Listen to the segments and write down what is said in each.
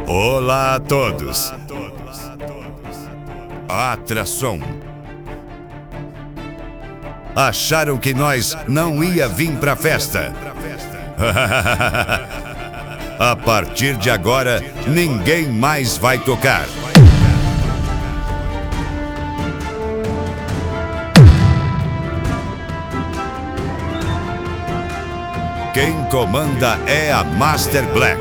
Olá a todos. Atração. Acharam que nós não ia vir pra festa? A partir de agora, ninguém mais vai tocar. Quem comanda é a Master Black.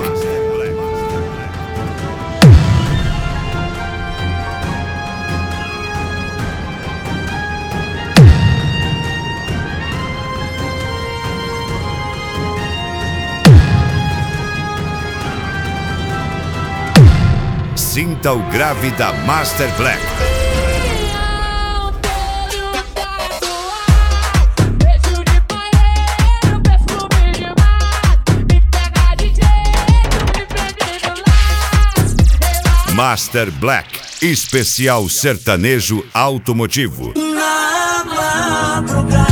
Sinta o grave da Master Black. Master Black, especial sertanejo automotivo. Na madrugada,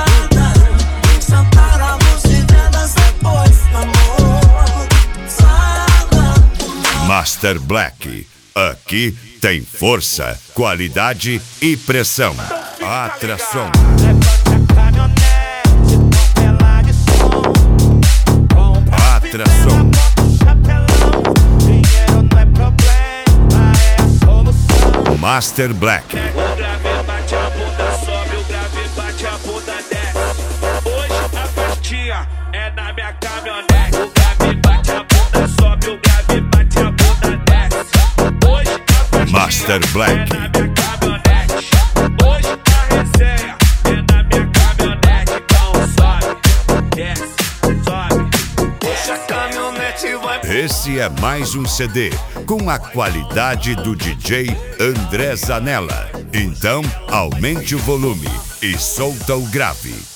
Master Black, aqui tem força, qualidade e pressão. Atração. Atração. Master Black. O grave bate a bunda, sobe, o grave bate a bunda, desce. Hoje a festinha é na minha caminhonete. O grave bate a bunda, sobe, o grave bate a bunda, desce. Hoje a festinha Master Black é na minha caminhonete. Hoje a resenha é na minha caminhonete. Então sobe, desce, sobe. Deixa a caminhonete vai. Esse é mais um CD com a qualidade do DJ André Zanella. Então, aumente o volume e solta o grave.